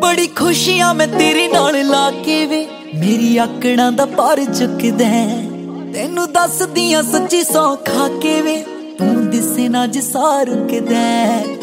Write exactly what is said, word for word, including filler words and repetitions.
बड़ी खुशियां मैं तेरे नाल लाके वे मेरी आकड़ां दा भार चुकदा तेनू दस दियां सच्ची सौ खा के वे तू दिसे ना जिसा रुकदा।